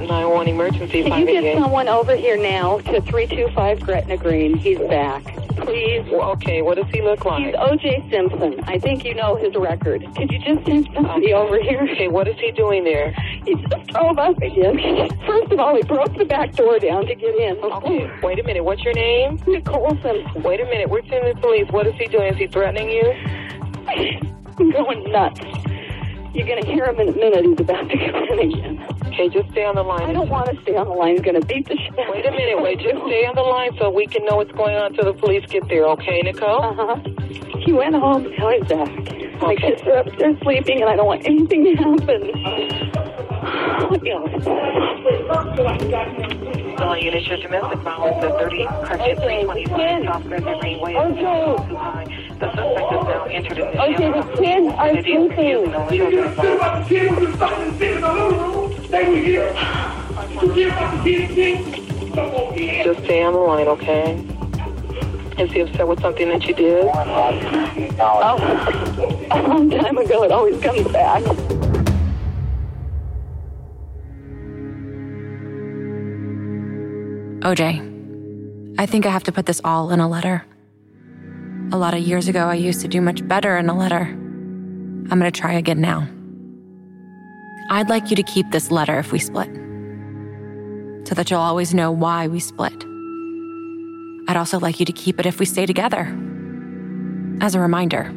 911 emergency. Can you get someone over here now to 325 Gretna Green? He's back. Please. Well, okay, what does he look like? He's O.J. Simpson. I think you know his record. Could you just send somebody over here? Okay, what is he doing there? He just drove up again. First of all, he broke the back door down to get in. Okay, wait a minute. What's your name? Nicole Simpson. Wait a minute. We're sending the police. What is he doing? Is he threatening you? I'm going nuts. You're going to hear him in a minute. He's about to come in again. Okay, just stay on the line. I don't want to stay on the line. He's going to beat the shit out of me. Wait a minute. Wait, just stay on the line so we can know what's going on until the police get there. Okay, Nicole? Uh-huh. He went home. Now he's back. My kids are upstairs sleeping, and I don't want anything to happen. Units, your domestic violence at 30 Cartier 325 South Gretna Greenway is too high. The suspect is now entered in the Okay, the kids are sleeping. Just stay on the line, okay? Is he upset with something that you did? Oh, a long time ago, it always comes back. OJ, I think I have to put this all in a letter. A lot of years ago, I used to do much better in a letter. I'm going to try again now. I'd like you to keep this letter if we split, so that you'll always know why we split. I'd also like you to keep it if we stay together, as a reminder.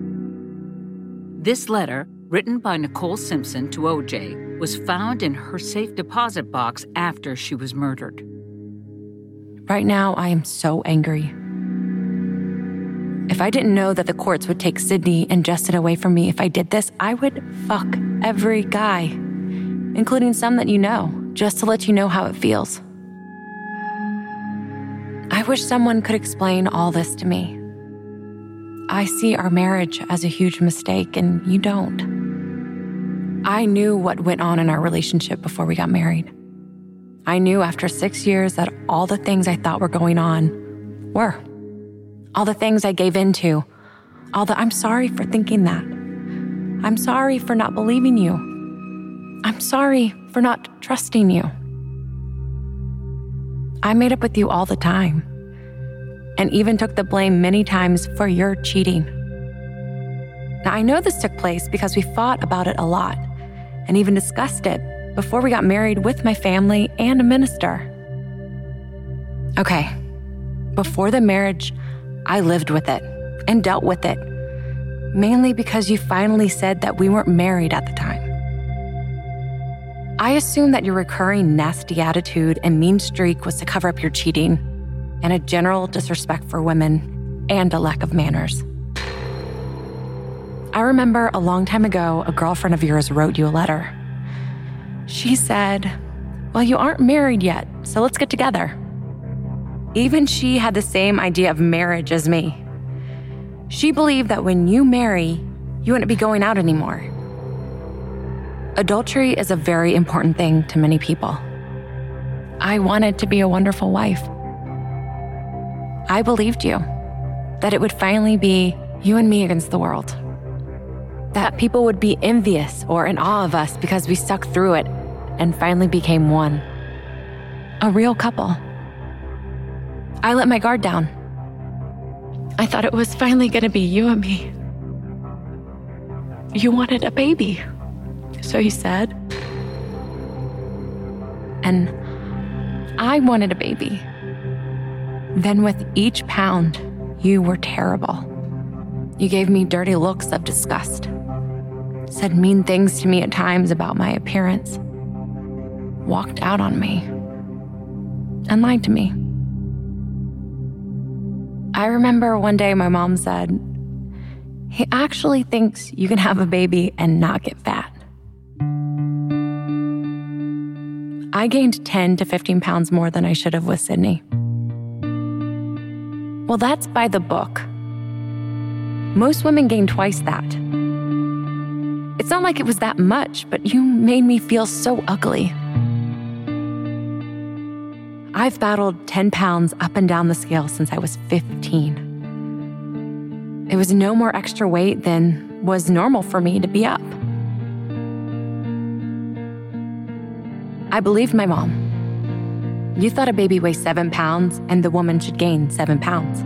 This letter, written by Nicole Simpson to OJ, was found in her safe deposit box after she was murdered. Right now, I am so angry. If I didn't know that the courts would take Sydney and Justin away from me if I did this, I would fuck every guy, including some that you know, just to let you know how it feels. I wish someone could explain all this to me. I see our marriage as a huge mistake, and you don't. I knew what went on in our relationship before we got married. I knew after 6 years that all the things I thought were going on were. All the things I gave into. I'm sorry for thinking that. I'm sorry for not believing you. I'm sorry for not trusting you. I made up with you all the time, and even took the blame many times for your cheating. Now, I know this took place because we fought about it a lot, and even discussed it before we got married with my family and a minister. Okay, before the marriage, I lived with it and dealt with it, mainly because you finally said that we weren't married at the time. I assumed that your recurring nasty attitude and mean streak was to cover up your cheating and a general disrespect for women and a lack of manners. I remember a long time ago, a girlfriend of yours wrote you a letter. She said, well, you aren't married yet, so let's get together. Even she had the same idea of marriage as me. She believed that when you marry, you wouldn't be going out anymore. Adultery is a very important thing to many people. I wanted to be a wonderful wife. I believed you, that it would finally be you and me against the world. That people would be envious or in awe of us because we stuck through it and finally became one. A real couple. I let my guard down. I thought it was finally going to be you and me. You wanted a baby, so you said. And I wanted a baby. Then with each pound, you were terrible. You gave me dirty looks of disgust. Said mean things to me at times about my appearance. Walked out on me. And lied to me. I remember one day my mom said, he actually thinks you can have a baby and not get fat. I gained 10 to 15 pounds more than I should have with Sydney. Well, that's by the book. Most women gain twice that. It's not like it was that much, but you made me feel so ugly. I've battled 10 pounds up and down the scale since I was 15. It was no more extra weight than was normal for me to be up. I believed my mom. You thought a baby weighs 7 pounds and the woman should gain 7 pounds.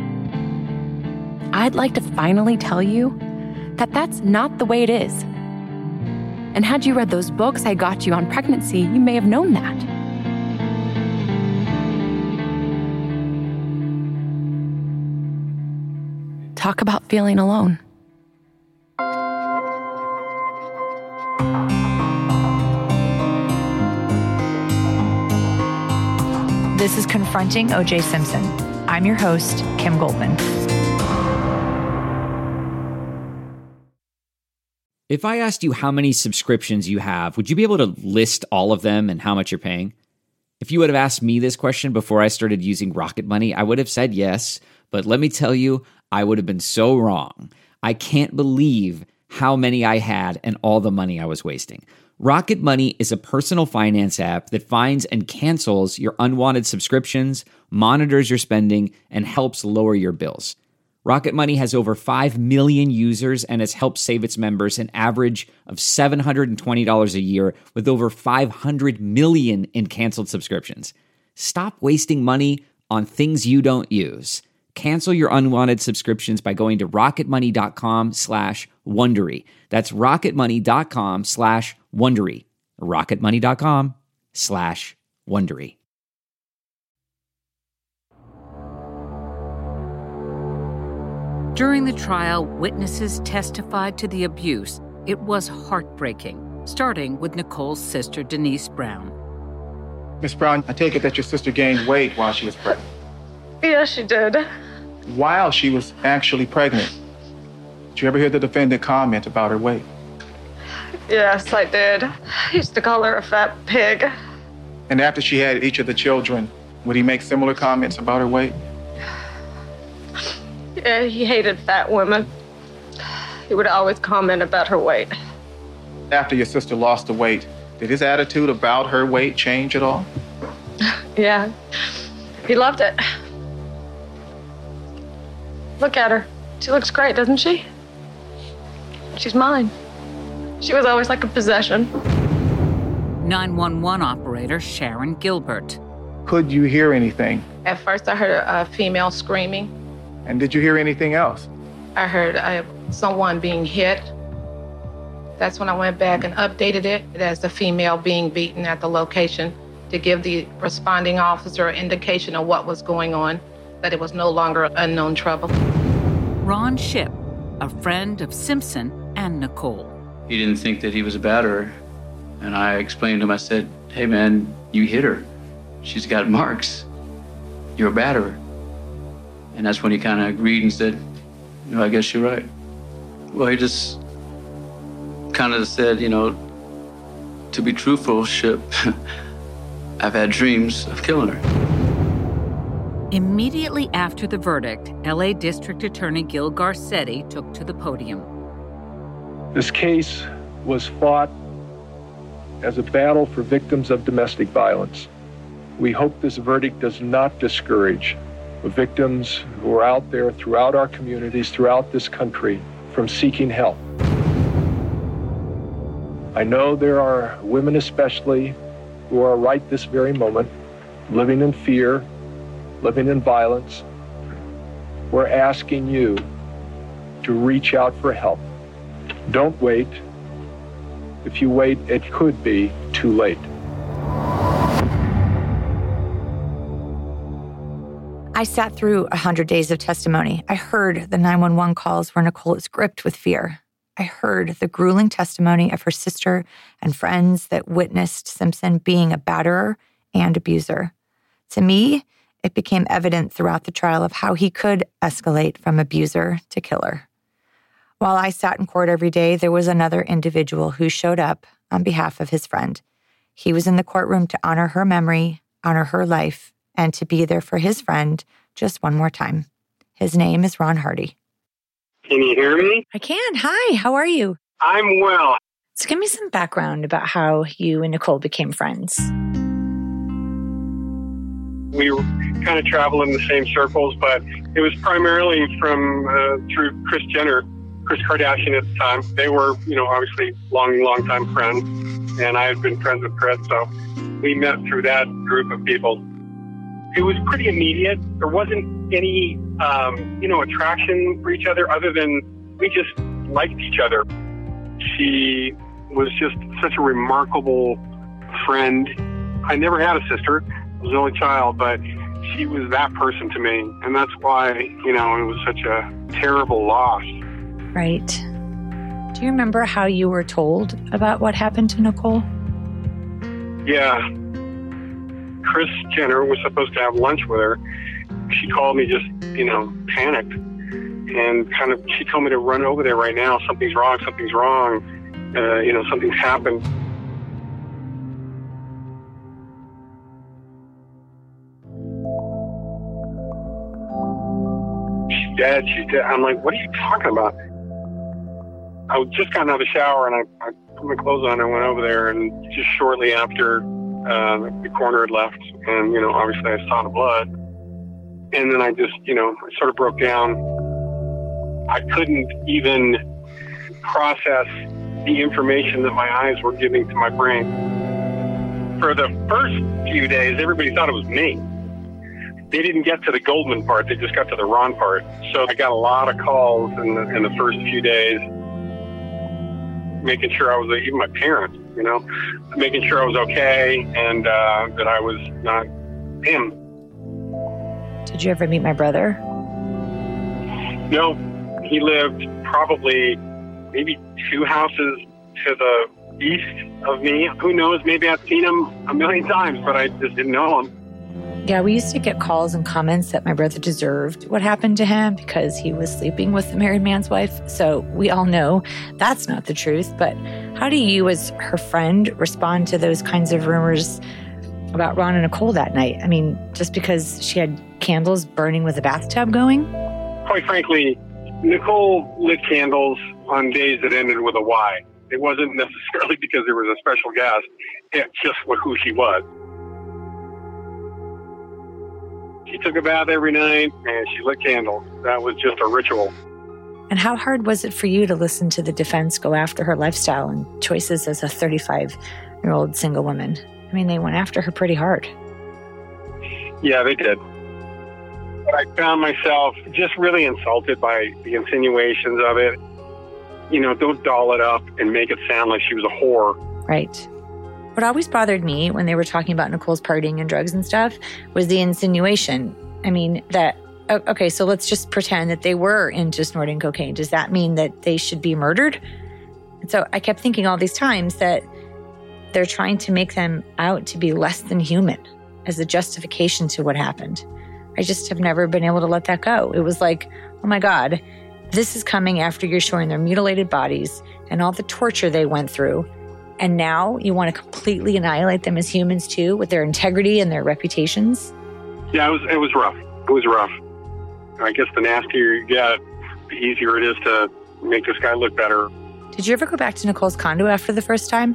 I'd like to finally tell you that that's not the way it is. And had you read those books I got you on pregnancy, you may have known that. Talk about feeling alone. This is Confronting O.J. Simpson. I'm your host, Kim Goldman. If I asked you how many subscriptions you have, would you be able to list all of them and how much you're paying? If you would have asked me this question before I started using Rocket Money, I would have said yes. But let me tell you, I would have been so wrong. I can't believe how many I had and all the money I was wasting. Rocket Money is a personal finance app that finds and cancels your unwanted subscriptions, monitors your spending, and helps lower your bills. Rocket Money has over 5 million users and has helped save its members an average of $720 a year with over 500 million in canceled subscriptions. Stop wasting money on things you don't use. Cancel your unwanted subscriptions by going to rocketmoney.com/Wondery. That's rocketmoney.com/Wondery. rocketmoney.com/Wondery. During the trial, witnesses testified to the abuse. It was heartbreaking, starting with Nicole's sister, Denise Brown. Miss Brown, I take it that your sister gained weight while she was pregnant. Yeah, she did. While she was actually pregnant, did you ever hear the defendant comment about her weight? Yes, I did. I used to call her a fat pig. And after she had each of the children, would he make similar comments about her weight? Yeah, he hated fat women. He would always comment about her weight. After your sister lost the weight, did his attitude about her weight change at all? Yeah, he loved it. Look at her. She looks great, doesn't she? She's mine. She was always like a possession. 911 operator Sharon Gilbert. Could you hear anything? At first, I heard a female screaming. And did you hear anything else? I heard someone being hit. That's when I went back and updated it as the female being beaten at the location to give the responding officer an indication of what was going on, that it was no longer unknown trouble. Ron Shipp, a friend of Simpson and Nicole. He didn't think that he was a batterer. And I explained to him, I said, hey man, you hit her. She's got marks. You're a batterer. And that's when he kind of agreed and said, I guess you're right. Well, he just kind of said, to be truthful, Shipp, I've had dreams of killing her. Immediately after the verdict, LA District Attorney Gil Garcetti took to the podium. This case was fought as a battle for victims of domestic violence. We hope this verdict does not discourage the victims who are out there throughout our communities, throughout this country, from seeking help. I know there are women especially who are right this very moment living in fear, living in violence. We're asking you to reach out for help. Don't wait. If you wait, it could be too late. I sat through 100 days of testimony. I heard the 911 calls where Nicole is gripped with fear. I heard the grueling testimony of her sister and friends that witnessed Simpson being a batterer and abuser. To me, it became evident throughout the trial of how he could escalate from abuser to killer. While I sat in court every day, there was another individual who showed up on behalf of his friend. He was in the courtroom to honor her memory, honor her life, and to be there for his friend just one more time. His name is Ron Hardy. Can you hear me? I can. Hi, how are you? I'm well. So give me some background about how you and Nicole became friends. We were kind of traveling the same circles, but it was primarily through Kris Jenner, Kris Kardashian at the time. They were, obviously long time friends. and I had been friends with Chris, so we met through that group of people. It was pretty immediate. There wasn't any, attraction for each other other than we just liked each other. She was just such a remarkable friend. I never had a sister. I was the only child, but she was that person to me. And that's why, it was such a terrible loss. Right. Do you remember how you were told about what happened to Nicole? Yeah. Kris Jenner was supposed to have lunch with her. She called me just, panicked. And she told me to run over there right now. Something's wrong. Something's happened. She's dead. I'm like, what are you talking about? I just got out of the shower and I put my clothes on and went over there, and just shortly after the coroner had left, and, obviously I saw the blood. And then I just, I sort of broke down. I couldn't even process the information that my eyes were giving to my brain. For the first few days, everybody thought it was me. They didn't get to the Goldman part. They just got to the Ron part. So I got a lot of calls in the first few days, making sure I was, even my parents, making sure I was okay and that I was not him. Did you ever meet my brother? No. He lived probably maybe 2 houses to the east of me. Who knows? Maybe I've seen him a million times, but I just didn't know him. Yeah, we used to get calls and comments that my brother deserved what happened to him because he was sleeping with the married man's wife. So we all know that's not the truth. But how do you, as her friend, respond to those kinds of rumors about Ron and Nicole that night? I mean, just because she had candles burning with a bathtub going? Quite frankly, Nicole lit candles on days that ended with a Y. It wasn't necessarily because there was a special guest. It just was who she was. She took a bath every night and she lit candles. That was just a ritual. And how hard was it for you to listen to the defense go after her lifestyle and choices as a 35-year-old single woman? I mean, they went after her pretty hard. Yeah, they did. But I found myself just really insulted by the insinuations of it. Don't doll it up and make it sound like she was a whore. Right. What always bothered me when they were talking about Nicole's partying and drugs and stuff was the insinuation. I mean, okay, so let's just pretend that they were into snorting cocaine. Does that mean that they should be murdered? And so I kept thinking all these times that they're trying to make them out to be less than human as a justification to what happened. I just have never been able to let that go. It was like, oh my God, this is coming after you're showing their mutilated bodies and all the torture they went through. And now you want to completely annihilate them as humans too, with their integrity and their reputations? Yeah, it was rough. It was rough. I guess the nastier you get, the easier it is to make this guy look better. Did you ever go back to Nicole's condo after the first time?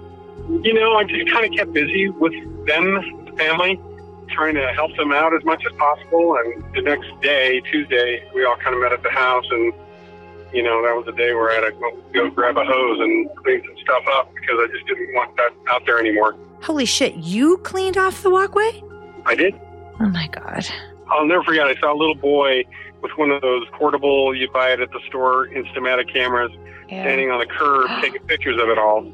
I just kind of kept busy with them, the family, trying to help them out as much as possible. And the next day, Tuesday, we all kind of met at the house, and that was the day where I had to go grab a hose and clean some stuff up because I just didn't want that out there anymore. Holy shit, you cleaned off the walkway? I did. Oh my God. I'll never forget, I saw a little boy with one of those portable, you buy it at the store, Instamatic cameras, standing on the curb taking pictures of it all.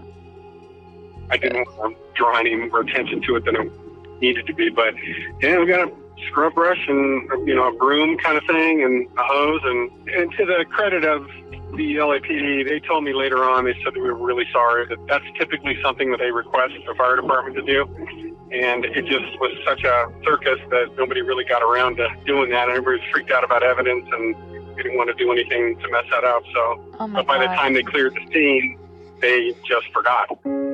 I didn't want to draw any more attention to it than it needed to be, but we got a scrub brush and a broom kind of thing and a hose, and to the credit of the LAPD, they told me later on, they said they were really sorry that that's typically something that they request the fire department to do, and it just was such a circus that nobody really got around to doing that, and everybody was freaked out about evidence and didn't want to do anything to mess that up. So but by the time they cleared the scene, they just forgot.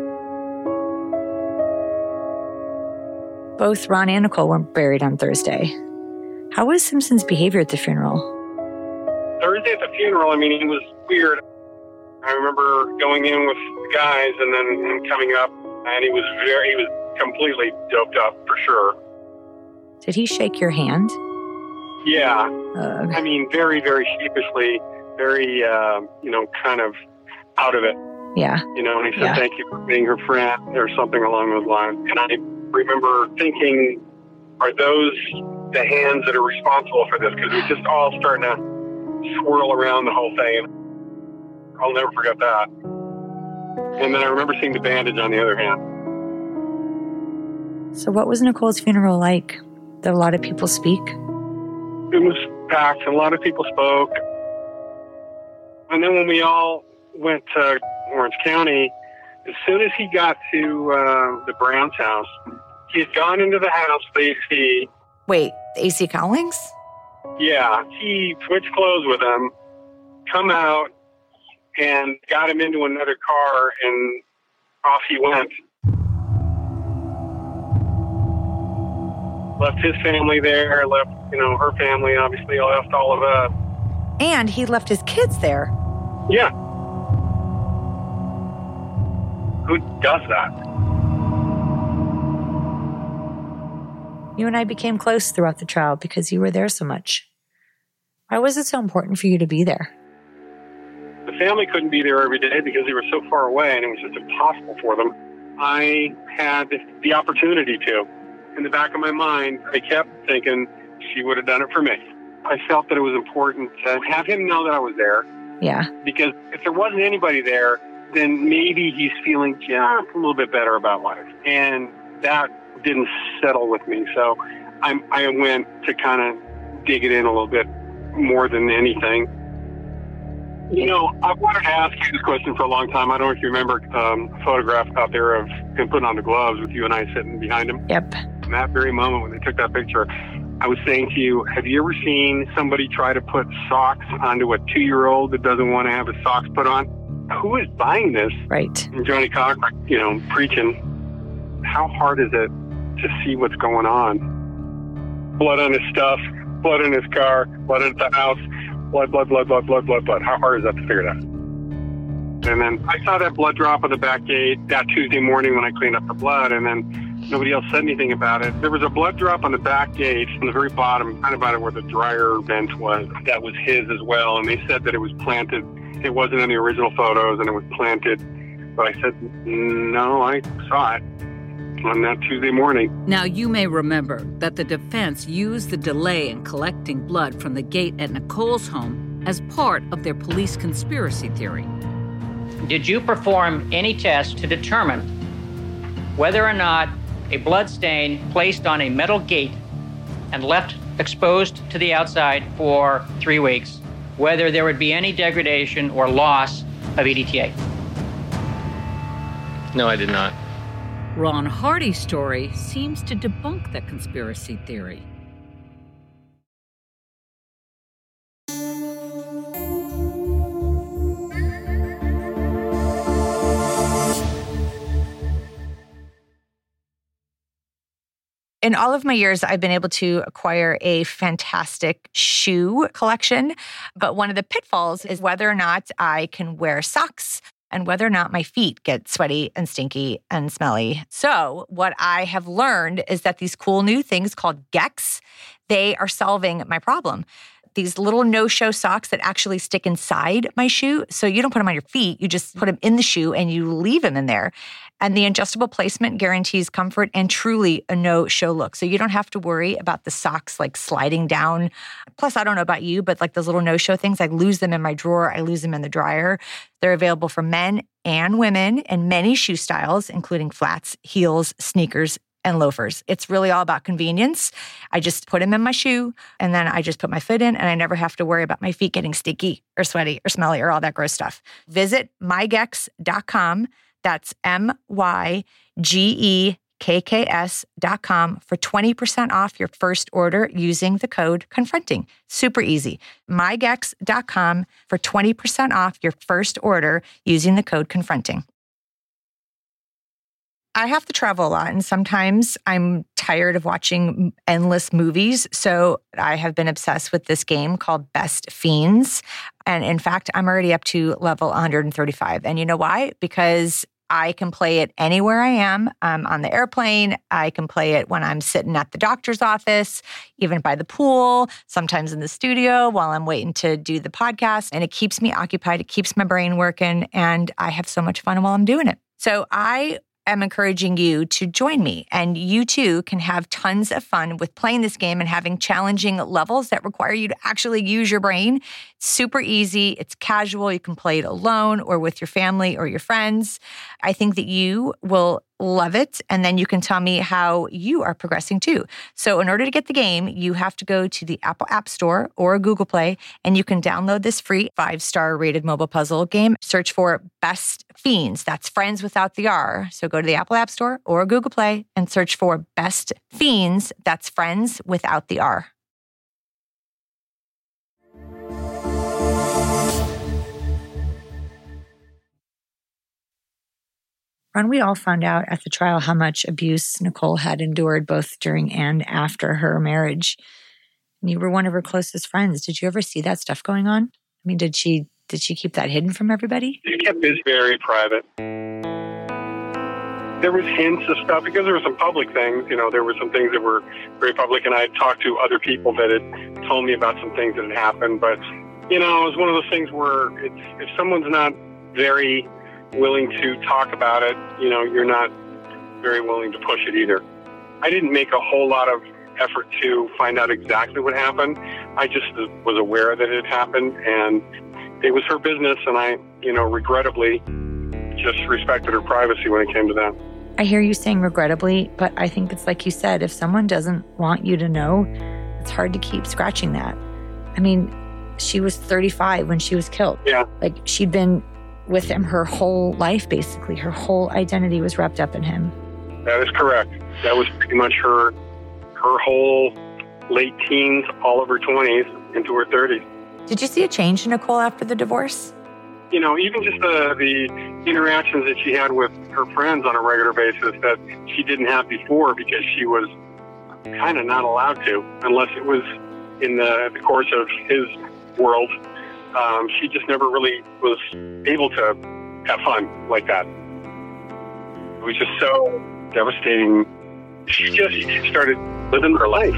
Both Ron and Nicole were buried on Thursday. How was Simpson's behavior at the funeral? Thursday at the funeral, he was weird. I remember going in with the guys and then him coming up, and he was completely doped up for sure. Did he shake your hand? Yeah. Very, very sheepishly, very, kind of out of it. Yeah. And he said, thank you for being her friend, or something along those lines. And I remember thinking, are those the hands that are responsible for this? Because it was just all starting to swirl around the whole thing. I'll never forget that. And then I remember seeing the bandage on the other hand. So what was Nicole's funeral like? Did a lot of people speak? It was packed. A lot of people spoke. And then when we all went to Orange County, as soon as he got to the Brown's house, he had gone into the house with AC. Wait, AC Cowlings? Yeah, he switched clothes with him, come out, and got him into another car, and off he went. Left his family there, left, her family, obviously, left all of us. And he left his kids there. Yeah. Who does that? You and I became close throughout the trial because you were there so much. Why was it so important for you to be there? The family couldn't be there every day because they were so far away, and it was just impossible for them. I had the opportunity to. In the back of my mind, I kept thinking she would have done it for me. I felt that it was important to have him know that I was there. Yeah. Because if there wasn't anybody there, then maybe he's feeling just a little bit better about life. And that didn't settle with me. So I went to kind of dig it in a little bit more than anything. I wanted to ask you this question for a long time. I don't know if you remember a photograph out there of him putting on the gloves with you and I sitting behind him. Yep. In that very moment when they took that picture, I was saying to you, have you ever seen somebody try to put socks onto a 2-year-old that doesn't want to have his socks put on? Who is buying this? Right. And Johnny Cochran, preaching. How hard is it to see what's going on? Blood on his stuff, blood in his car, blood at the house, blood. How hard is that to figure it out? And then I saw that blood drop on the back gate that Tuesday morning when I cleaned up the blood, and then nobody else said anything about it. There was a blood drop on the back gate on the very bottom, kind of by where the dryer vent was. That was his as well, and they said that it was planted. It wasn't in the original photos, and it was planted. But I said, no, I saw it on that Tuesday morning. Now, you may remember that the defense used the delay in collecting blood from the gate at Nicole's home as part of their police conspiracy theory. Did you perform any test to determine whether or not a blood stain placed on a metal gate and left exposed to the outside for 3 weeks, whether there would be any degradation or loss of EDTA? No, I did not. Ron Hardy's story seems to debunk that conspiracy theory. In all of my years, I've been able to acquire a fantastic shoe collection. But one of the pitfalls is whether or not I can wear socks and whether or not my feet get sweaty and stinky and smelly. So what I have learned is that these cool new things called Gex, they are solving my problem. These little no-show socks that actually stick inside my shoe. So you don't put them on your feet, you just put them in the shoe and you leave them in there. And the adjustable placement guarantees comfort and truly a no-show look. So you don't have to worry about the socks like sliding down. Plus, I don't know about you, but like those little no-show things, I lose them in my drawer, I lose them in the dryer. They're available for men and women in many shoe styles, including flats, heels, sneakers, and loafers. It's really all about convenience. I just put them in my shoe and then I just put my foot in and I never have to worry about my feet getting sticky or sweaty or smelly or all that gross stuff. Visit mygex.com. That's MYGEKKS.com for 20% off your first order using the code CONFRONTING. Super easy. MyGex.com for 20% off your first order using the code CONFRONTING. I have to travel a lot, and sometimes I'm tired of watching endless movies. So I have been obsessed with this game called Best Fiends. And in fact, I'm already up to level 135. And you know why? Because I can play it anywhere I am. I'm on the airplane. I can play it when I'm sitting at the doctor's office, even by the pool, sometimes in the studio while I'm waiting to do the podcast. And it keeps me occupied. It keeps my brain working. And I have so much fun while I'm doing it. So I am encouraging you to join me, and you too can have tons of fun with playing this game and having challenging levels that require you to actually use your brain. It's super easy. It's casual. You can play it alone or with your family or your friends. I think that you will love it, and then you can tell me how you are progressing too. So in order to get the game, you have to go to the Apple App Store or Google Play, and you can download this free 5-star rated mobile puzzle game. Search for Best Fiends. That's Friends without the R. So go to the Apple App Store or Google Play and search for Best Fiends. That's Friends without the R. Ron, we all found out at the trial how much abuse Nicole had endured both during and after her marriage. And you were one of her closest friends. Did you ever see that stuff going on? I mean, did she keep that hidden from everybody? She kept it very private. There was hints of stuff because there were some public things. There were some things that were very public, and I had talked to other people that had told me about some things that had happened. But, it was one of those things where if someone's not very willing to talk about it, you're not very willing to push it either. I didn't make a whole lot of effort to find out exactly what happened. I just was aware that it happened, and it was her business, and I, regrettably just respected her privacy when it came to that. I hear you saying regrettably, but I think it's like you said, if someone doesn't want you to know, it's hard to keep scratching that. I mean, she was 35 when she was killed. Yeah. Like, she'd been with him her whole life, basically. Her whole identity was wrapped up in him. That is correct. That was pretty much her whole late teens, all of her 20s, into her 30s. Did you see a change in Nicole after the divorce? Even just the interactions that she had with her friends on a regular basis that she didn't have before because she was kind of not allowed to, unless it was in the course of his world. She just never really was able to have fun like that. It was just so devastating. She just started living her life.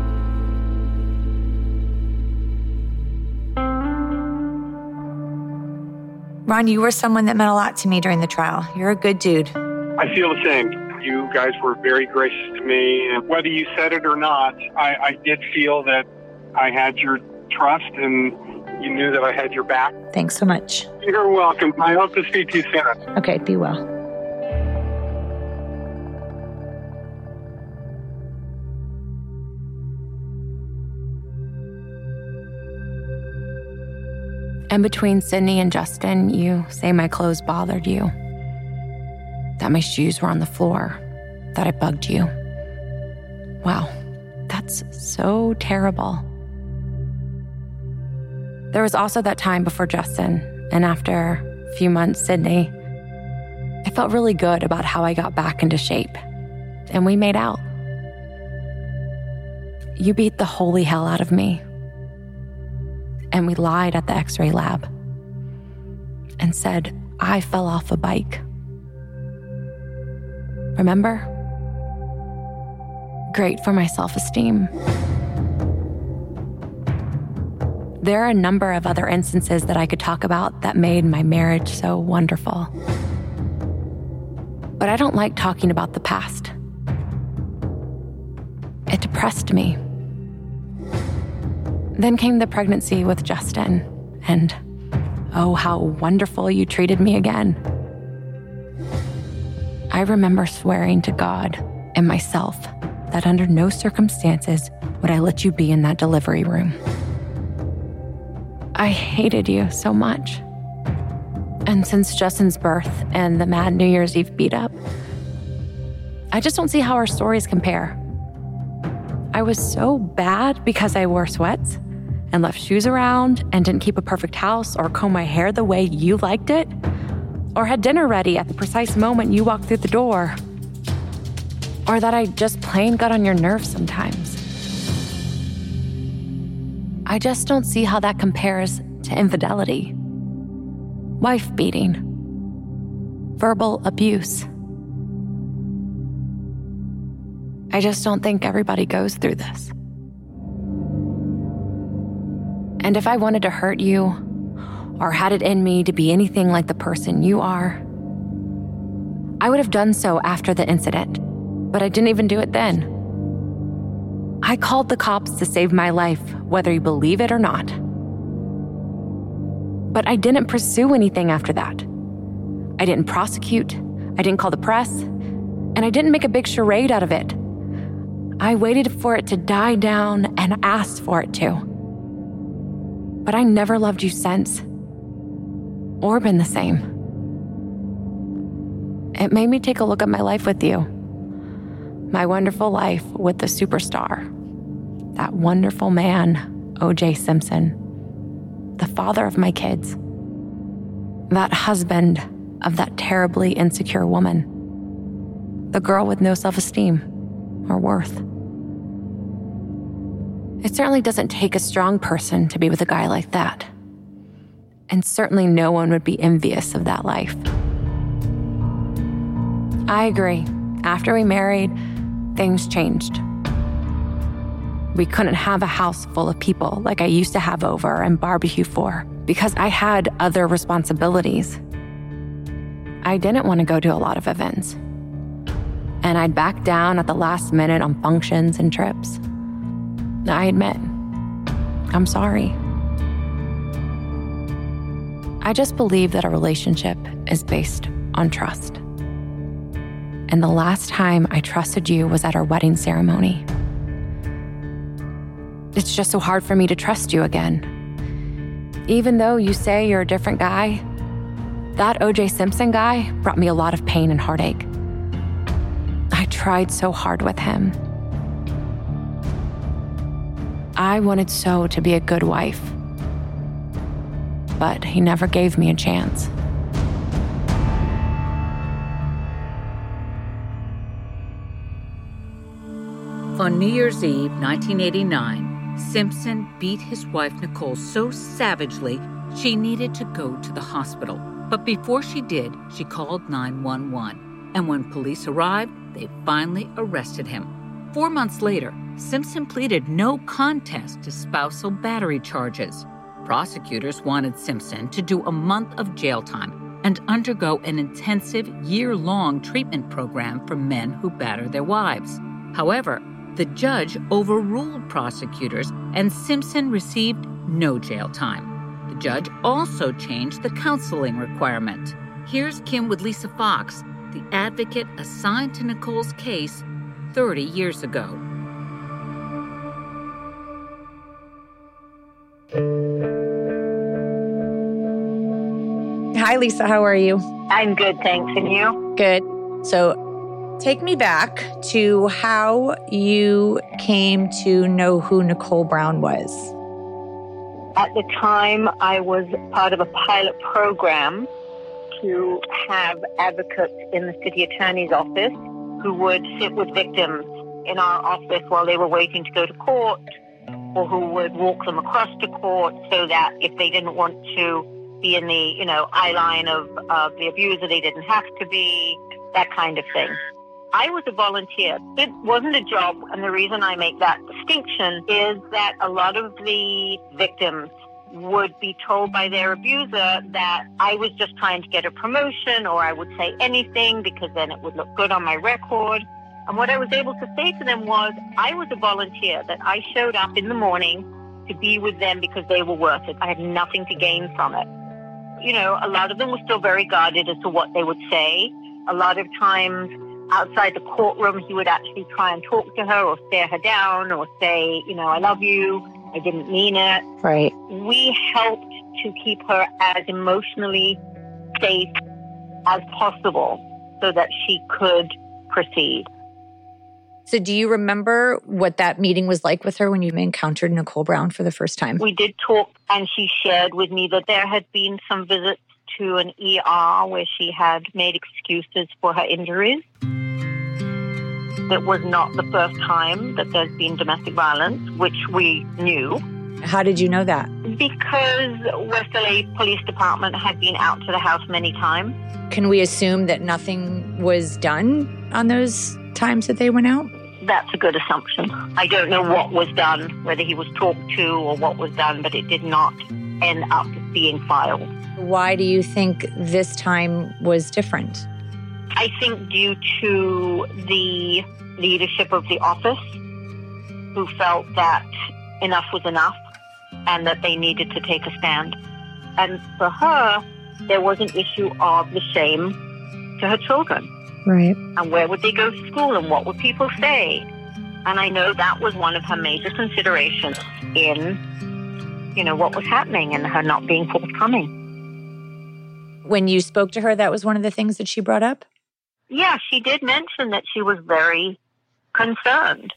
Ron, you were someone that meant a lot to me during the trial. You're a good dude. I feel the same. You guys were very gracious to me. And whether you said it or not, I did feel that I had your trust and you knew that I had your back. Thanks so much. You're welcome. I hope to speak to you soon. Okay, be well. And between Sydney and Justin, you say my clothes bothered you, that my shoes were on the floor, that I bugged you. Wow, that's so terrible. There was also that time before Justin, and after a few months, Sydney. I felt really good about how I got back into shape, and we made out. You beat the holy hell out of me. And we lied at the X-ray lab and said I fell off a bike. Remember? Great for my self-esteem. There are a number of other instances that I could talk about that made my marriage so wonderful. But I don't like talking about the past. It depressed me. Then came the pregnancy with Justin, and oh, how wonderful you treated me again. I remember swearing to God and myself that under no circumstances would I let you be in that delivery room. I hated you so much. And since Justin's birth and the mad New Year's Eve beat up, I just don't see how our stories compare. I was so bad because I wore sweats and left shoes around and didn't keep a perfect house or comb my hair the way you liked it, or had dinner ready at the precise moment you walked through the door, or that I just plain got on your nerves sometimes. I just don't see how that compares to infidelity, wife beating, verbal abuse. I just don't think everybody goes through this. And if I wanted to hurt you, or had it in me to be anything like the person you are, I would have done so after the incident, but I didn't even do it then. I called the cops to save my life, whether you believe it or not. But I didn't pursue anything after that. I didn't prosecute, I didn't call the press, and I didn't make a big charade out of it. I waited for it to die down and asked for it to. But I never loved you since, or been the same. It made me take a look at my life with you. My wonderful life with the superstar. That wonderful man, O.J. Simpson. The father of my kids. That husband of that terribly insecure woman. The girl with no self-esteem or worth. It certainly doesn't take a strong person to be with a guy like that. And certainly no one would be envious of that life. I agree. After we married, things changed. We couldn't have a house full of people like I used to have over and barbecue for because I had other responsibilities. I didn't want to go to a lot of events. And I'd back down at the last minute on functions and trips. I admit, I'm sorry. I just believe that a relationship is based on trust. And the last time I trusted you was at our wedding ceremony. It's just so hard for me to trust you again. Even though you say you're a different guy, that O.J. Simpson guy brought me a lot of pain and heartache. I tried so hard with him. I wanted so to be a good wife, but he never gave me a chance. On New Year's Eve, 1989, Simpson beat his wife Nicole so savagely she needed to go to the hospital. But before she did, she called 911. And when police arrived, they finally arrested him. 4 months later, Simpson pleaded no contest to spousal battery charges. Prosecutors wanted Simpson to do a month of jail time and undergo an intensive year-long treatment program for men who batter their wives. However, the judge overruled prosecutors and Simpson received no jail time. The judge also changed the counseling requirement. Here's Kim with Lisa Fox, the advocate assigned to Nicole's case 30 years ago. Hi, Lisa. How are you? I'm good, thanks. And you? Good. So take me back to how you came to know who Nicole Brown was. At the time, I was part of a pilot program to have advocates in the city attorney's office who would sit with victims in our office while they were waiting to go to court, or who would walk them across to court so that if they didn't want to be in the, eye line of the abuser, they didn't have to be, that kind of thing. I was a volunteer. It wasn't a job, and the reason I make that distinction is that a lot of the victims would be told by their abuser that I was just trying to get a promotion, or I would say anything because then it would look good on my record. And what I was able to say to them was I was a volunteer, that I showed up in the morning to be with them because they were worth it. I had nothing to gain from it. A lot of them were still very guarded as to what they would say. A lot of times outside the courtroom, he would actually try and talk to her or stare her down or say, I love you. I didn't mean it. Right. We helped to keep her as emotionally safe as possible so that she could proceed. So do you remember what that meeting was like with her when you encountered Nicole Brown for the first time? We did talk, and she shared with me that there had been some visits to an ER where she had made excuses for her injuries. It was not the first time that there's been domestic violence, which we knew. How did you know that? Because West LA Police Department had been out to the house many times. Can we assume that nothing was done on those times that they went out? That's a good assumption. I don't know what was done, whether he was talked to or what was done, but it did not end up being filed. Why do you think this time was different? I think due to the leadership of the office, who felt that enough was enough and that they needed to take a stand. And for her, there was an issue of the shame to her children. Right. And where would they go to school and what would people say? And I know that was one of her major considerations in, what was happening and her not being forthcoming. When you spoke to her, that was one of the things that she brought up? Yeah, she did mention that she was very concerned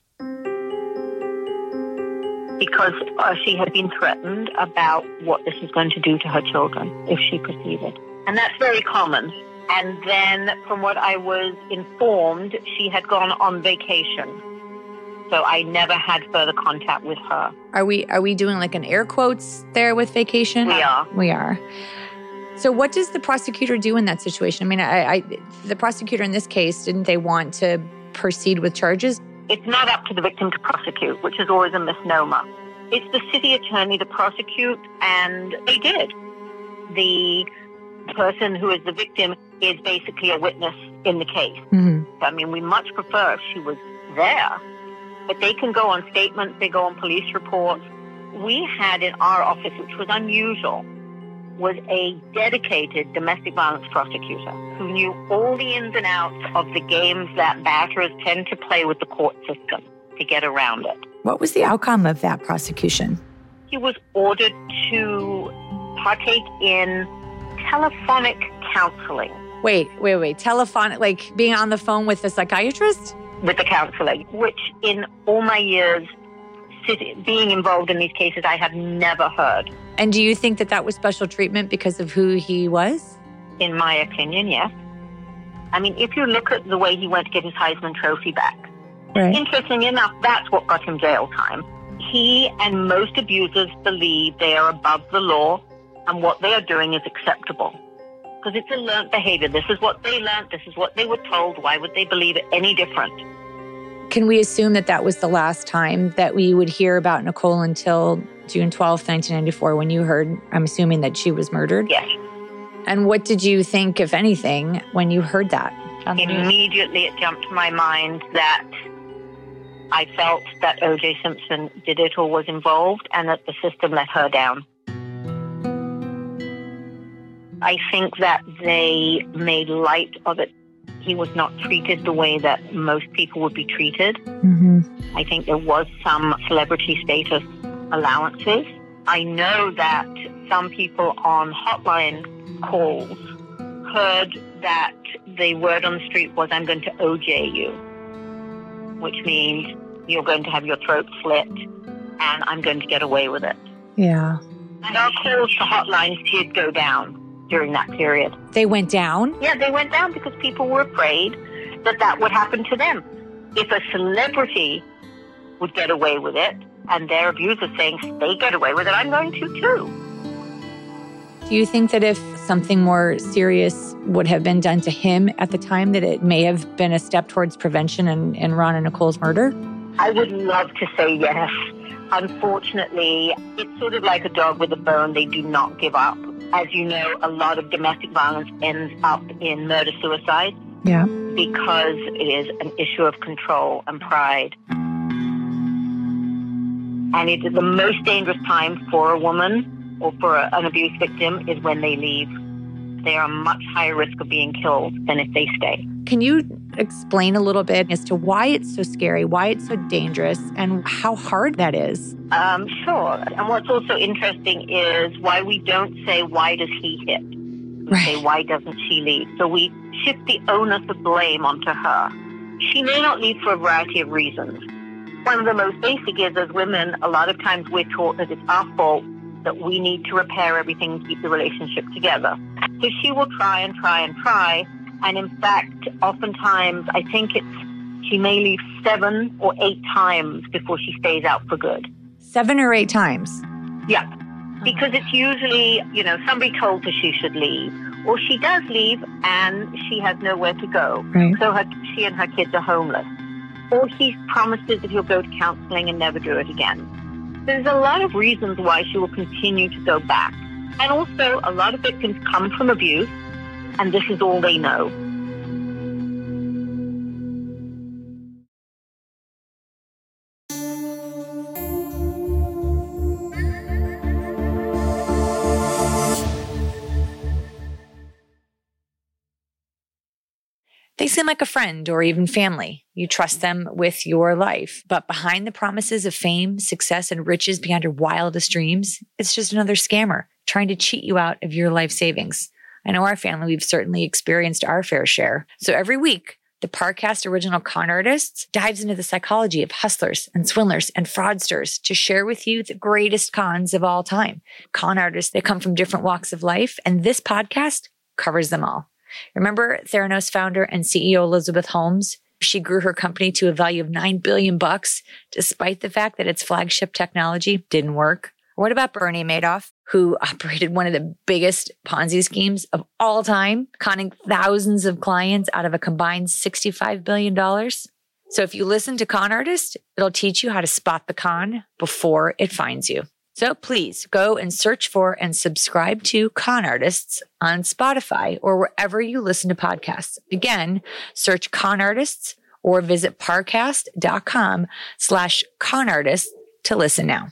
because she had been threatened about what this was going to do to her children if she proceeded. And that's very common. And then from what I was informed, she had gone on vacation. So I never had further contact with her. Are we doing like an air quotes there with vacation? We are. So what does the prosecutor do in that situation? I mean, the prosecutor in this case, didn't they want to proceed with charges? It's not up to the victim to prosecute, which is always a misnomer. It's the city attorney to prosecute, and they did. The person who is the victim is basically a witness in the case. Mm-hmm. I mean, we much prefer if she was there, but they can go on statements, they go on police reports. We had in our office, which was unusual, was a dedicated domestic violence prosecutor who knew all the ins and outs of the games that batterers tend to play with the court system to get around it. What was the outcome of that prosecution? He was ordered to partake in telephonic counseling. Wait. Telephonic, like being on the phone with a psychiatrist? With the counseling, which in all my years being involved in these cases, I have never heard. And do you think that was special treatment because of who he was? In my opinion, yes. I mean, if you look at the way he went to get his Heisman Trophy back, right. Interestingly enough, that's what got him jail time. He and most abusers believe they are above the law and what they are doing is acceptable. Because it's a learned behavior. This is what they learned. This is what they were told. Why would they believe it any different? Can we assume that was the last time that we would hear about Nicole until June 12th, 1994, when you heard, I'm assuming, that she was murdered? Yes. And what did you think, if anything, when you heard that? Immediately it jumped to my mind that I felt that O.J. Simpson did it or was involved and that the system let her down. I think that they made light of it. He was not treated the way that most people would be treated. Mm-hmm. I think there was some celebrity status allowances. I know that some people on hotline calls heard that the word on the street was, I'm going to OJ you, which means you're going to have your throat slit and I'm going to get away with it. Yeah. And our calls to hotlines did go down during that period. They went down? Yeah, they went down because people were afraid that would happen to them. If a celebrity would get away with it and their abuser saying they get away with it, I'm going to too. Do you think that if something more serious would have been done to him at the time, that it may have been a step towards prevention in Ron and Nicole's murder? I would love to say yes. Unfortunately, it's sort of like a dog with a bone. They do not give up. As you know, a lot of domestic violence ends up in murder-suicide. Yeah. Because it is an issue of control and pride. And it is the most dangerous time for a woman or for an abuse victim is when they leave. They are a much higher risk of being killed than if they stay. Can you explain a little bit as to why it's so scary, why it's so dangerous, and how hard that is? Sure. And what's also interesting is why we don't say, why does he hit? We say, why doesn't she leave? So we shift the onus of blame onto her. She may not leave for a variety of reasons. One of the most basic is, as women, a lot of times we're taught that it's our fault, that we need to repair everything and keep the relationship together. So she will try and try and try. And in fact, oftentimes, I think she may leave 7 or 8 times before she stays out for good. 7 or 8 times? Yeah, because it's usually, somebody told her she should leave, or she does leave and she has nowhere to go. Right. So she and her kids are homeless. Or he promises that he'll go to counseling and never do it again. There's a lot of reasons why she will continue to go back. And also, a lot of victims come from abuse, and this is all they know. They seem like a friend or even family. You trust them with your life. But behind the promises of fame, success, and riches beyond your wildest dreams, it's just another scammer trying to cheat you out of your life savings. I know our family, we've certainly experienced our fair share. So every week, the Parcast original Con Artists dives into the psychology of hustlers and swindlers and fraudsters to share with you the greatest cons of all time. Con artists, they come from different walks of life, and this podcast covers them all. Remember Theranos founder and CEO Elizabeth Holmes? She grew her company to a value of $9 billion, despite the fact that its flagship technology didn't work. What about Bernie Madoff, who operated one of the biggest Ponzi schemes of all time, conning thousands of clients out of a combined $65 billion? So if you listen to Con Artist, it'll teach you how to spot the con before it finds you. So please go and search for and subscribe to Con Artists on Spotify or wherever you listen to podcasts. Again, search Con Artists or visit parcast.com/conartists to listen now.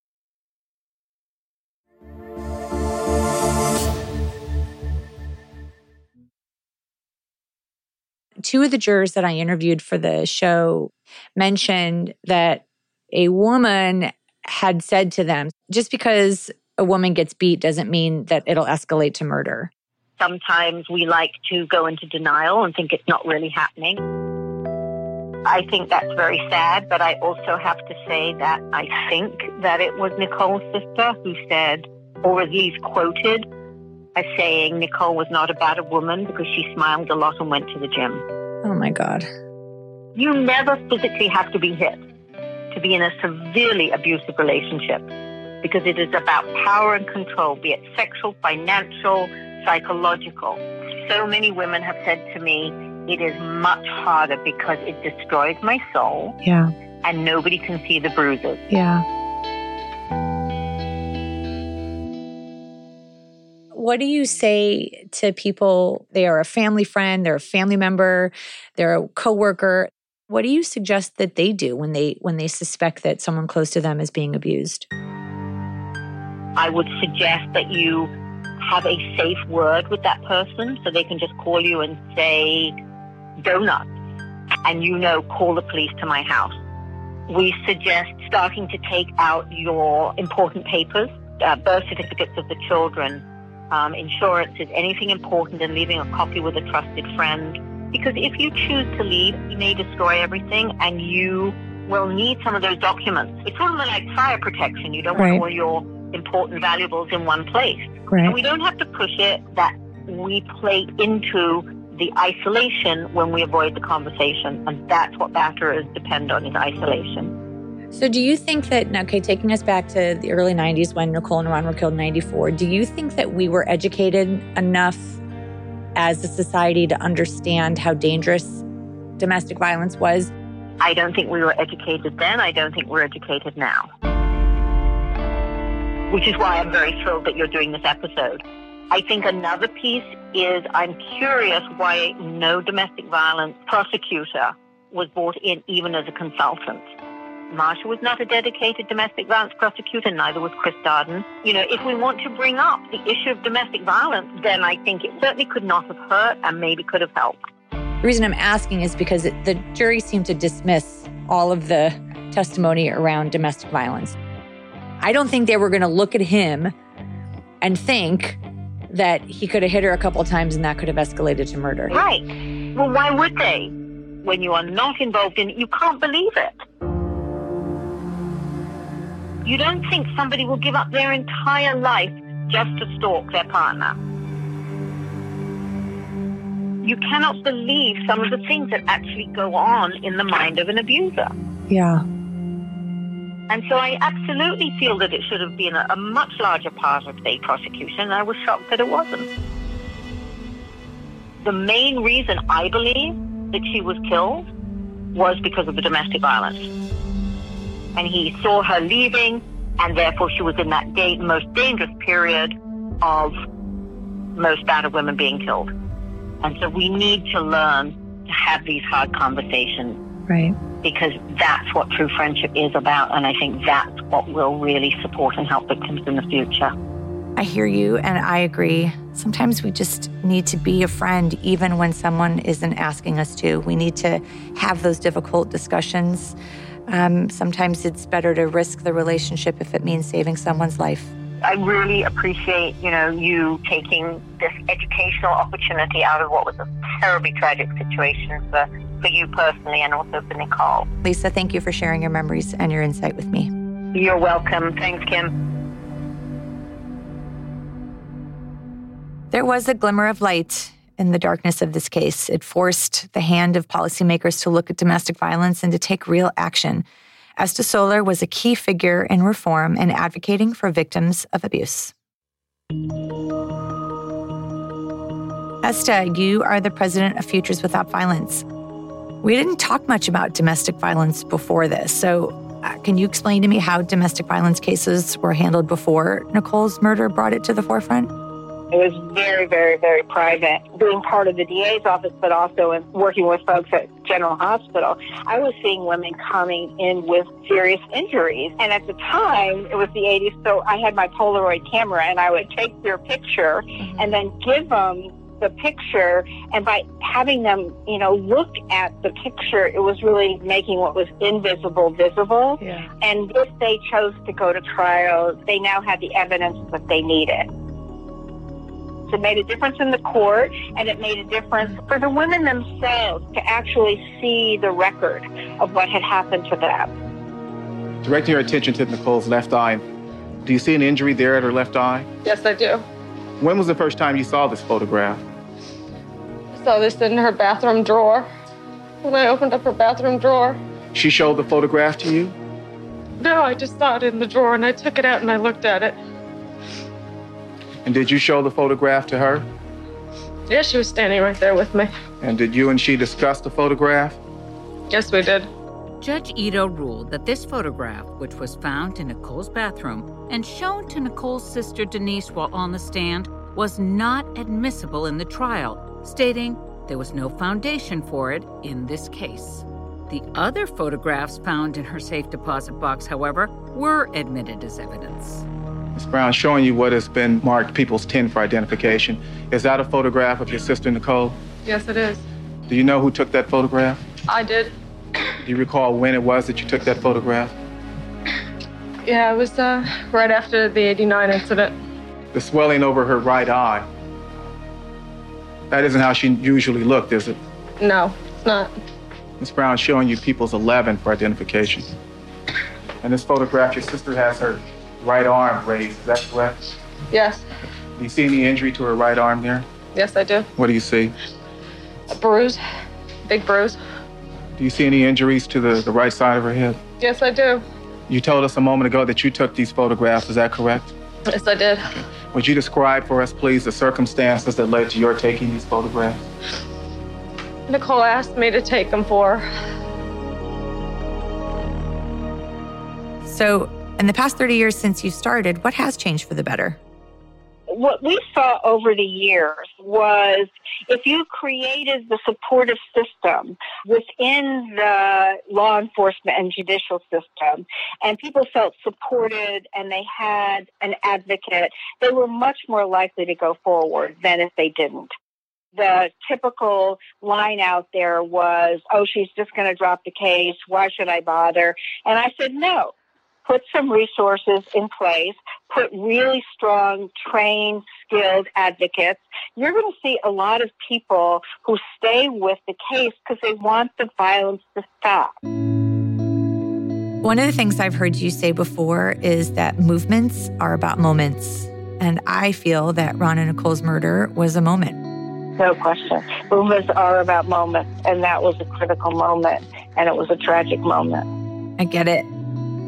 Two of the jurors that I interviewed for the show mentioned that a woman had said to them, just because a woman gets beat doesn't mean that it'll escalate to murder. Sometimes we like to go into denial and think it's not really happening. I think that's very sad, but I also have to say that I think that it was Nicole's sister who said, or at least quoted, as saying Nicole was not a bad woman because she smiled a lot and went to the gym. Oh my God. You never physically have to be hit to be in a severely abusive relationship, because it is about power and control, be it sexual, financial, psychological. So many women have said to me, it is much harder because it destroys my soul. Yeah. And nobody can see the bruises. Yeah. What do you say to people? They are a family friend, they're a family member, they're a coworker. What do you suggest that they do when they suspect that someone close to them is being abused? I would suggest that you have a safe word with that person so they can just call you and say, donuts, and call the police to my house. We suggest starting to take out your important papers, birth certificates of the children, insurances, anything important, and leaving a copy with a trusted friend. Because if you choose to leave, you may destroy everything, and you will need some of those documents. It's sort of like fire protection. You don't want all your important valuables in one place. Right. And we don't have to push it, that we play into the isolation when we avoid the conversation. And that's what batterers depend on, is isolation. So do you think that, okay, taking us back to the early 90s when Nicole and Ron were killed in 94, do you think that we were educated enough as a society to understand how dangerous domestic violence was? I don't think we were educated then. I don't think we're educated now. Which is why I'm very thrilled that you're doing this episode. I think another piece is I'm curious why no domestic violence prosecutor was brought in even as a consultant. Marsha was not a dedicated domestic violence prosecutor, neither was Chris Darden. If we want to bring up the issue of domestic violence, then I think it certainly could not have hurt and maybe could have helped. The reason I'm asking is because the jury seemed to dismiss all of the testimony around domestic violence. I don't think they were going to look at him and think that he could have hit her a couple of times and that could have escalated to murder. Right. Well, why would they? When you are not involved in it, you can't believe it. You don't think somebody will give up their entire life just to stalk their partner. You cannot believe some of the things that actually go on in the mind of an abuser. Yeah. And so I absolutely feel that it should have been a much larger part of the prosecution, and I was shocked that it wasn't. The main reason I believe that she was killed was because of the domestic violence. And he saw her leaving, and therefore she was in that most dangerous period of most battered women being killed. And so we need to learn to have these hard conversations. Right. Because that's what true friendship is about, and I think that's what will really support and help victims in the future. I hear you, and I agree. Sometimes we just need to be a friend, even when someone isn't asking us to. We need to have those difficult discussions. Sometimes it's better to risk the relationship if it means saving someone's life. I really appreciate, you taking this educational opportunity out of what was a terribly tragic situation for you personally and also for Nicole. Lisa, thank you for sharing your memories and your insight with me. You're welcome. Thanks, Kim. There was a glimmer of light in the darkness of this case. It forced the hand of policymakers to look at domestic violence and to take real action. Esta Solar was a key figure in reform and advocating for victims of abuse. Esta, you are the president of Futures Without Violence. We didn't talk much about domestic violence before this, so can you explain to me how domestic violence cases were handled before Nicole's murder brought it to the forefront? It was very, very, very private. Being part of the DA's office, but also in working with folks at General Hospital, I was seeing women coming in with serious injuries. And at the time, it was the 80s, so I had my Polaroid camera, and I would take their picture and then give them the picture. And by having them, look at the picture, it was really making what was invisible visible. Yeah. And if they chose to go to trial, they now had the evidence that they needed. It made a difference in the court, and it made a difference for the women themselves to actually see the record of what had happened to them. Directing your attention to Nicole's left eye, do you see an injury there at her left eye? Yes, I do. When was the first time you saw this photograph? I saw this in her bathroom drawer. When I opened up her bathroom drawer. She showed the photograph to you? No, I just saw it in the drawer, and I took it out and I looked at it. And did you show the photograph to her? Yeah, she was standing right there with me. And did you and she discuss the photograph? Yes, we did. Judge Ito ruled that this photograph, which was found in Nicole's bathroom and shown to Nicole's sister Denise while on the stand, was not admissible in the trial, stating there was no foundation for it in this case. The other photographs found in her safe deposit box, however, were admitted as evidence. Ms. Brown, showing you what has been marked People's 10 for identification. Is that a photograph of your sister, Nicole? Yes, it is. Do you know who took that photograph? I did. Do you recall when it was that you took that photograph? Yeah, it was right after the 89 incident. The swelling over her right eye. That isn't how she usually looked, is it? No, it's not. Ms. Brown, showing you People's 11 for identification. In this photograph, your sister has her right arm raised, is that correct? Yes. Do you see any injury to her right arm there? Yes, I do. What do you see? A bruise, big bruise. Do you see any injuries to the right side of her head? Yes, I do. You told us a moment ago that you took these photographs, is that correct? Yes, I did. Would you describe for us, please, the circumstances that led to your taking these photographs? Nicole asked me to take them for her. So, in the past 30 years since you started, what has changed for the better? What we saw over the years was if you created the supportive system within the law enforcement and judicial system, and people felt supported and they had an advocate, they were much more likely to go forward than if they didn't. The typical line out there was, oh, she's just going to drop the case. Why should I bother? And I said, no. Put some resources in place, put really strong, trained, skilled advocates. You're going to see a lot of people who stay with the case because they want the violence to stop. One of the things I've heard you say before is that movements are about moments. And I feel that Ron and Nicole's murder was a moment. No question. Movements are about moments, and that was a critical moment, and it was a tragic moment. I get it.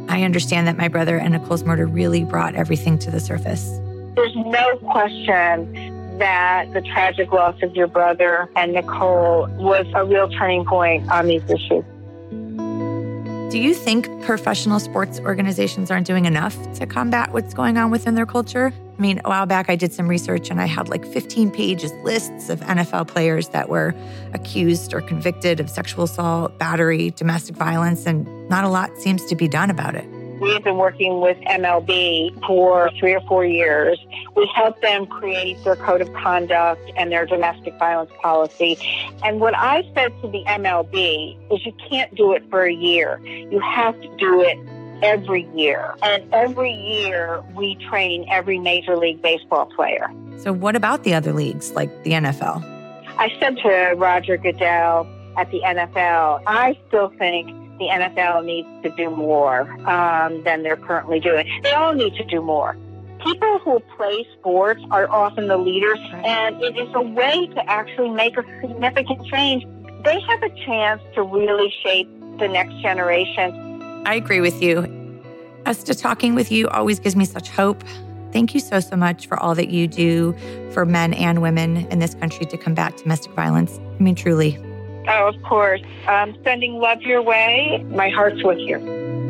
I understand that my brother and Nicole's murder really brought everything to the surface. There's no question that the tragic loss of your brother and Nicole was a real turning point on these issues. Do you think professional sports organizations aren't doing enough to combat what's going on within their culture? I mean, a while back I did some research and I had like 15 pages lists of NFL players that were accused or convicted of sexual assault, battery, domestic violence, and not a lot seems to be done about it. We've been working with MLB for 3 or 4 years. We helped them create their code of conduct and their domestic violence policy. And what I said to the MLB is you can't do it for a year. You have to do it every year. And every year we train every Major League Baseball player. So what about the other leagues, like the NFL? I said to Roger Goodell at the NFL, I still think the NFL needs to do more than they're currently doing. They all need to do more. People who play sports are often the leaders, and it is a way to actually make a significant change. They have a chance to really shape the next generation. I agree with you. As to talking with you always gives me such hope. Thank you so much for all that you do for men and women in this country to combat domestic violence. I mean, truly. Oh, of course. Sending love your way. My heart's with you.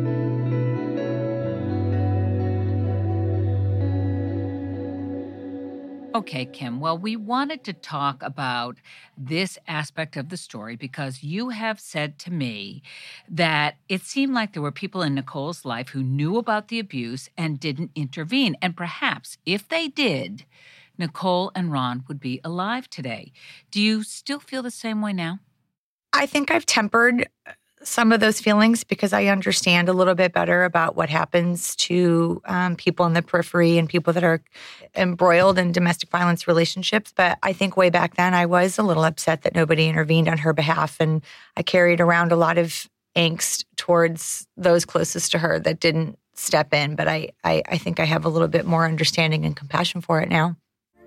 Okay, Kim. Well, we wanted to talk about this aspect of the story because you have said to me that it seemed like there were people in Nicole's life who knew about the abuse and didn't intervene. And perhaps if they did, Nicole and Ron would be alive today. Do you still feel the same way now? I think I've tempered some of those feelings because I understand a little bit better about what happens to people in the periphery and people that are embroiled in domestic violence relationships. But I think way back then I was a little upset that nobody intervened on her behalf. And I carried around a lot of angst towards those closest to her that didn't step in. But I think I have a little bit more understanding and compassion for it now.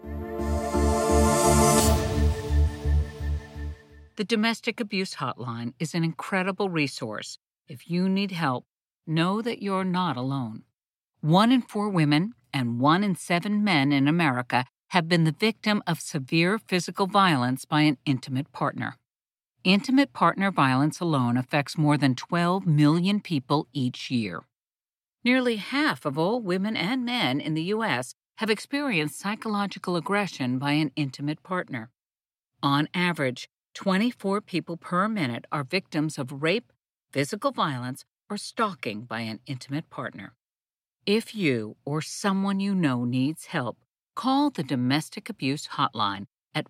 The Domestic Abuse Hotline is an incredible resource. If you need help, know that you're not alone. 1 in 4 women and 1 in 7 men in America have been the victim of severe physical violence by an intimate partner. Intimate partner violence alone affects more than 12 million people each year. Nearly half of all women and men in the U.S. have experienced psychological aggression by an intimate partner. On average, 24 people per minute are victims of rape, physical violence, or stalking by an intimate partner. If you or someone you know needs help, call the Domestic Abuse Hotline at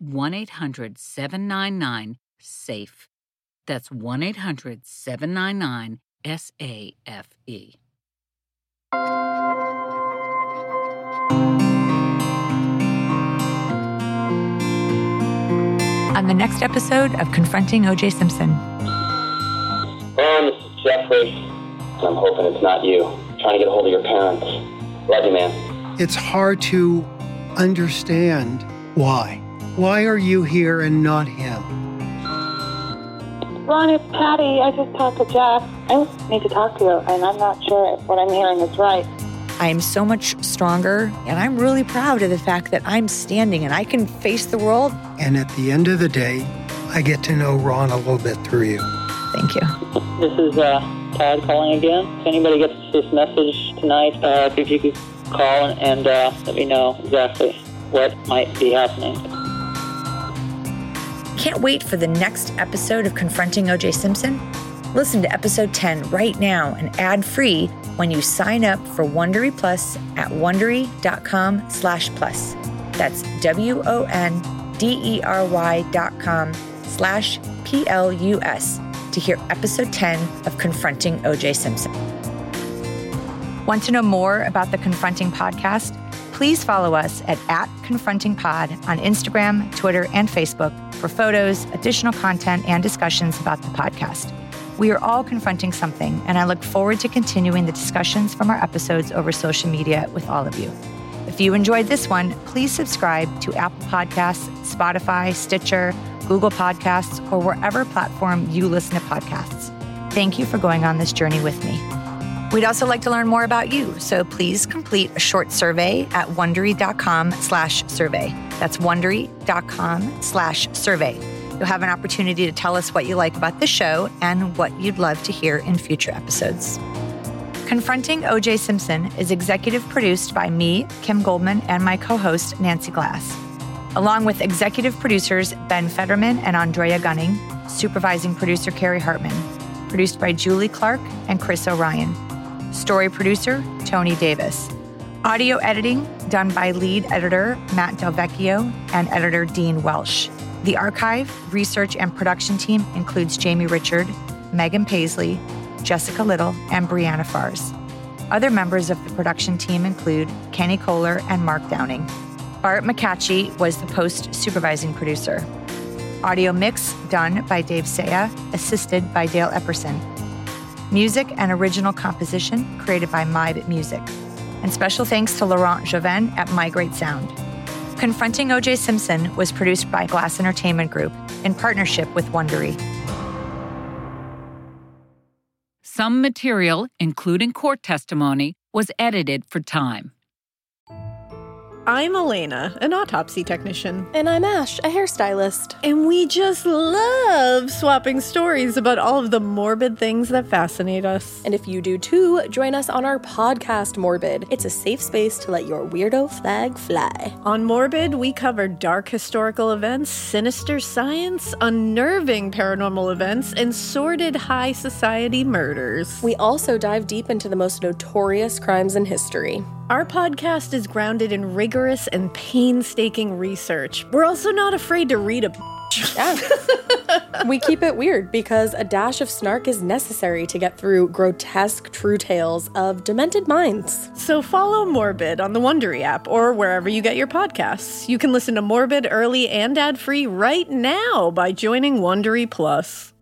1-800-799-SAFE. That's 1-800-799-SAFE. On the next episode of Confronting O.J. Simpson. This is Jeffrey. I'm hoping it's not you. Trying to get a hold of your parents. Love you, man. It's hard to understand why. Why are you here and not him? Ron, it's Patty. I just talked to Jeff. I just need to talk to you, and I'm not sure if what I'm hearing is right. I am so much stronger, and I'm really proud of the fact that I'm standing and I can face the world. And at the end of the day, I get to know Ron a little bit through you. Thank you. This is Todd calling again. If anybody gets this message tonight, if you could call and let me know exactly what might be happening. Can't wait for the next episode of Confronting O.J. Simpson? Listen to episode 10 right now and ad-free when you sign up for Wondery Plus at Wondery.com/plus. That's WONDERY.com/PLUS to hear episode 10 of Confronting O.J. Simpson. Want to know more about the Confronting podcast? Please follow us at @ConfrontingPod on Instagram, Twitter, and Facebook for photos, additional content, and discussions about the podcast. We are all confronting something, and I look forward to continuing the discussions from our episodes over social media with all of you. If you enjoyed this one, please subscribe to Apple Podcasts, Spotify, Stitcher, Google Podcasts, or wherever platform you listen to podcasts. Thank you for going on this journey with me. We'd also like to learn more about you, so please complete a short survey at Wondery.com/survey. That's Wondery.com/survey. You'll have an opportunity to tell us what you like about the show and what you'd love to hear in future episodes. Confronting O.J. Simpson is executive produced by me, Kim Goldman, and my co-host, Nancy Glass, along with executive producers Ben Fetterman and Andrea Gunning, supervising producer Carrie Hartman, produced by Julie Clark and Chris O'Ryan, story producer Tony Davis, audio editing done by lead editor Matt Del Vecchio and editor Dean Welsh. The archive, research, and production team includes Jamie Richard, Megan Paisley, Jessica Little, and Brianna Fars. Other members of the production team include Kenny Kohler and Mark Downing. Art McCatchy was the post-supervising producer. Audio mix done by Dave Saya, assisted by Dale Epperson. Music and original composition created by MyBit Music. And special thanks to Laurent Joven at My Great Sound. Confronting O.J. Simpson was produced by Glass Entertainment Group in partnership with Wondery. Some material, including court testimony, was edited for time. I'm Elena, an autopsy technician. And I'm Ash, a hairstylist. And we just love swapping stories about all of the morbid things that fascinate us. And if you do too, join us on our podcast, Morbid. It's a safe space to let your weirdo flag fly. On Morbid, we cover dark historical events, sinister science, unnerving paranormal events, and sordid high society murders. We also dive deep into the most notorious crimes in history. Our podcast is grounded in rigorous and painstaking research. We're also not afraid to read a Yeah. We keep it weird because a dash of snark is necessary to get through grotesque true tales of demented minds. So follow Morbid on the Wondery app or wherever you get your podcasts. You can listen to Morbid early and ad-free right now by joining Wondery Plus.